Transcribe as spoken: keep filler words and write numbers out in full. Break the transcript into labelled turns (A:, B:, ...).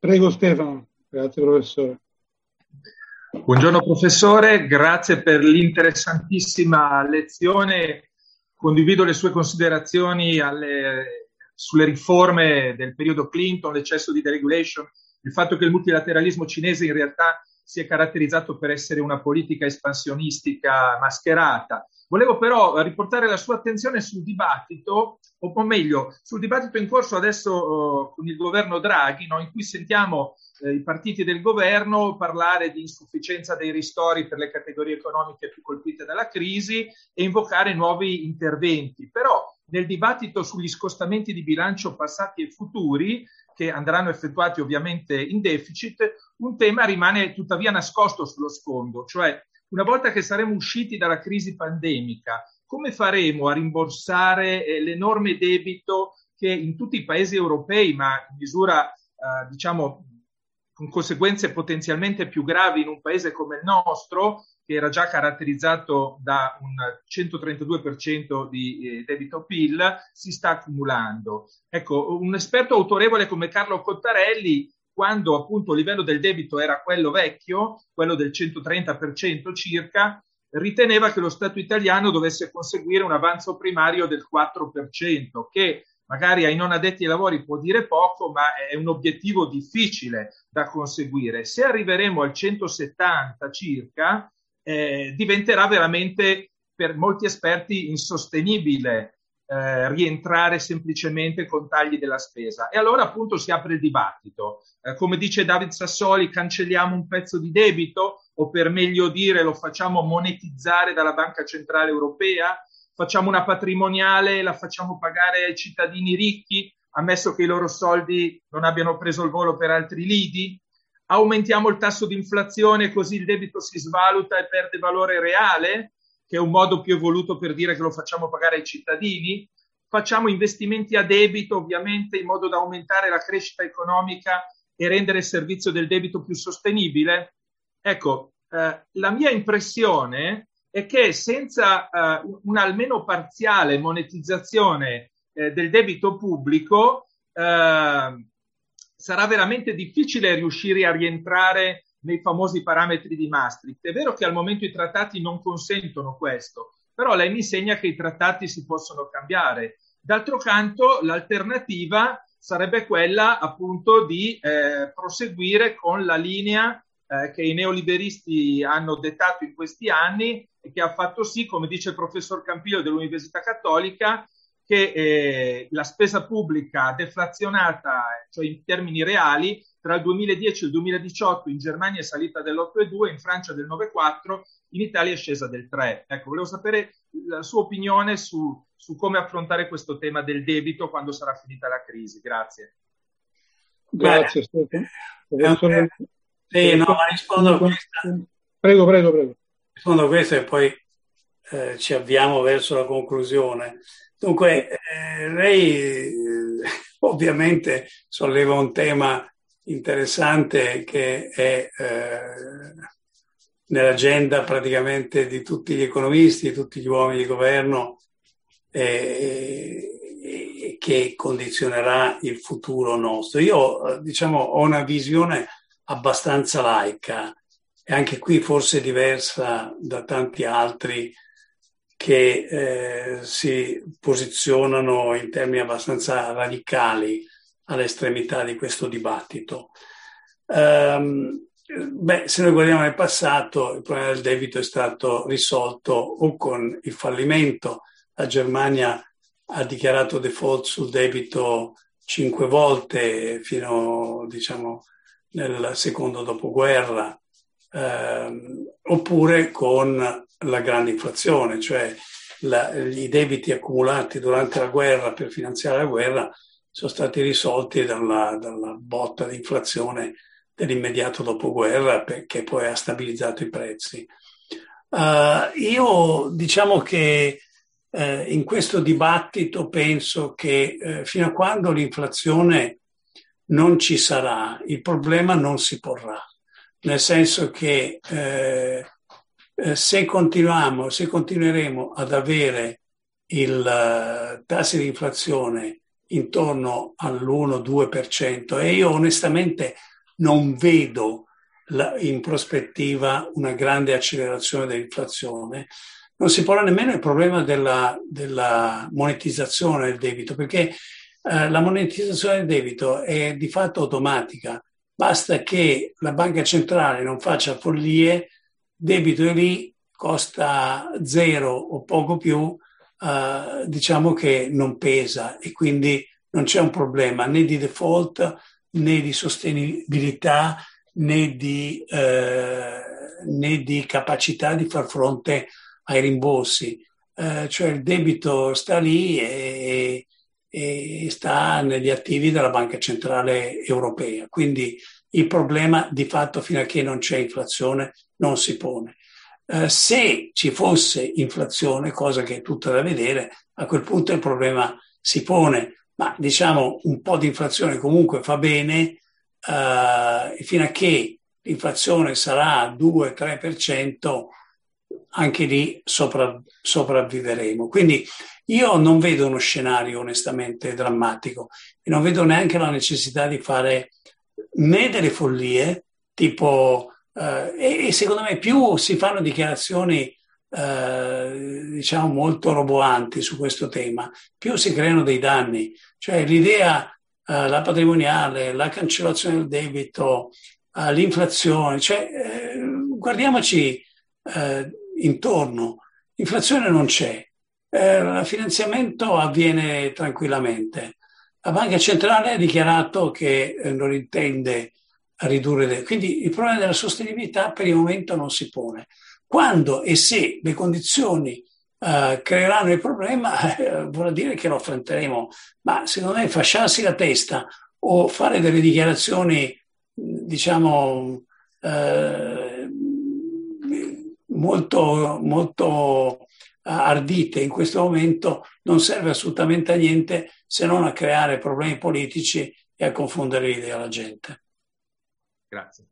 A: Prego Stefano, grazie professore.
B: Buongiorno professore, grazie per l'interessantissima lezione. Condivido le sue considerazioni alle, sulle riforme del periodo Clinton, l'eccesso di deregulation, il fatto che il multilateralismo cinese in realtà si è caratterizzato per essere una politica espansionistica mascherata. Volevo però riportare la sua attenzione sul dibattito, o meglio, sul dibattito in corso adesso uh, con il governo Draghi, no, in cui sentiamo eh, i partiti del governo parlare di insufficienza dei ristori per le categorie economiche più colpite dalla crisi e invocare nuovi interventi. Però nel dibattito sugli scostamenti di bilancio passati e futuri, che andranno effettuati ovviamente in deficit, un tema rimane tuttavia nascosto sullo sfondo, cioè una volta che saremo usciti dalla crisi pandemica, come faremo a rimborsare eh, l'enorme debito che in tutti i paesi europei, ma in misura, eh, diciamo, con conseguenze potenzialmente più gravi in un paese come il nostro, che era già caratterizzato da un centotrentadue per cento di eh, debito P I L, si sta accumulando. Ecco, un esperto autorevole come Carlo Cottarelli, quando appunto il livello del debito era quello vecchio, quello del centotrenta per cento circa, riteneva che lo Stato italiano dovesse conseguire un avanzo primario del quattro per cento, che magari ai non addetti ai lavori può dire poco, ma è un obiettivo difficile da conseguire. Se arriveremo al centosettanta circa, eh, diventerà veramente per molti esperti insostenibile eh, rientrare semplicemente con tagli della spesa. E allora appunto si apre il dibattito. Eh, come dice David Sassoli, cancelliamo un pezzo di debito, o per meglio dire lo facciamo monetizzare dalla Banca Centrale Europea? Facciamo una patrimoniale e la facciamo pagare ai cittadini ricchi, ammesso che i loro soldi non abbiano preso il volo per altri lidi? Aumentiamo il tasso di inflazione così il debito si svaluta e perde valore reale, che è un modo più evoluto per dire che lo facciamo pagare ai cittadini? Facciamo investimenti a debito, ovviamente, in modo da aumentare la crescita economica e rendere il servizio del debito più sostenibile? Ecco, eh, la mia impressione è che senza eh, una almeno parziale monetizzazione eh, del debito pubblico eh, sarà veramente difficile riuscire a rientrare nei famosi parametri di Maastricht. È vero che al momento i trattati non consentono questo, però lei mi insegna che i trattati si possono cambiare. D'altro canto, l'alternativa sarebbe quella appunto di eh, proseguire con la linea eh, che i neoliberisti hanno dettato in questi anni e che ha fatto sì, come dice il professor Campillo dell'Università Cattolica, che eh, la spesa pubblica deflazionata, cioè in termini reali, tra il duemiladieci e il duemiladiciotto in Germania è salita dell'otto virgola due, in Francia del nove virgola quattro, in Italia è scesa del tre. Ecco, volevo sapere la sua opinione su, su come affrontare questo tema del debito quando sarà finita la crisi. Grazie.
A: Grazie Stefano.
C: Professor... Sì, no, ma rispondo a questa.
A: Prego, prego, prego.
C: Rispondo a questo e poi eh, ci avviamo verso la conclusione. Dunque, eh, lei eh, ovviamente solleva un tema interessante che è eh, nell'agenda praticamente di tutti gli economisti, di tutti gli uomini di governo e, e che condizionerà il futuro nostro. Io, diciamo, ho una visione abbastanza laica e anche qui forse diversa da tanti altri che eh, si posizionano in termini abbastanza radicali all'estremità di questo dibattito. Um, beh, se noi guardiamo nel passato, il problema del debito è stato risolto o con il fallimento. La Germania ha dichiarato default sul debito cinque volte fino, diciamo, nel secondo dopoguerra, ehm, oppure con la grande inflazione, cioè la, i debiti accumulati durante la guerra per finanziare la guerra sono stati risolti dalla, dalla botta di inflazione dell'immediato dopoguerra, che poi ha stabilizzato i prezzi. Uh, io diciamo che eh, in questo dibattito penso che eh, fino a quando l'inflazione non ci sarà, il problema non si porrà, nel senso che eh, eh, se continuiamo, se continueremo ad avere il uh, tassi di inflazione intorno all'uno due per cento, e io onestamente non vedo la, in prospettiva una grande accelerazione dell'inflazione. Non si pone nemmeno il problema della, della monetizzazione del debito, perché eh, la monetizzazione del debito è di fatto automatica. Basta che la banca centrale non faccia follie, debito è lì, costa zero o poco più, eh, diciamo che non pesa e quindi non c'è un problema né di default né di sostenibilità né di, eh, né di capacità di far fronte ai rimborsi. Eh, cioè il debito sta lì e, e sta negli attivi della Banca Centrale Europea. Quindi il problema di fatto fino a che non c'è inflazione non si pone. Eh, se ci fosse inflazione, cosa che è tutta da vedere, a quel punto il problema si pone. Ma diciamo un po' di inflazione comunque fa bene, eh, fino a che l'inflazione sarà due tre per cento, anche lì sopra, sopravviveremo. Quindi io non vedo uno scenario onestamente drammatico e non vedo neanche la necessità di fare né delle follie, tipo, eh, e, e secondo me più si fanno dichiarazioni eh, diciamo molto roboanti su questo tema, più si creano dei danni. Cioè l'idea, eh, la patrimoniale, la cancellazione del debito, eh, l'inflazione, cioè eh, guardiamoci eh, intorno, l'inflazione non c'è, eh, il finanziamento avviene tranquillamente. La Banca Centrale ha dichiarato che eh, non intende ridurre, le... quindi il problema della sostenibilità per il momento non si pone. Quando e se le condizioni uh, creeranno il problema, eh, vuol dire che lo affronteremo. Ma secondo me fasciarsi la testa o fare delle dichiarazioni, diciamo, eh, molto, molto ardite in questo momento non serve assolutamente a niente se non a creare problemi politici e a confondere l'idea alla gente.
B: Grazie.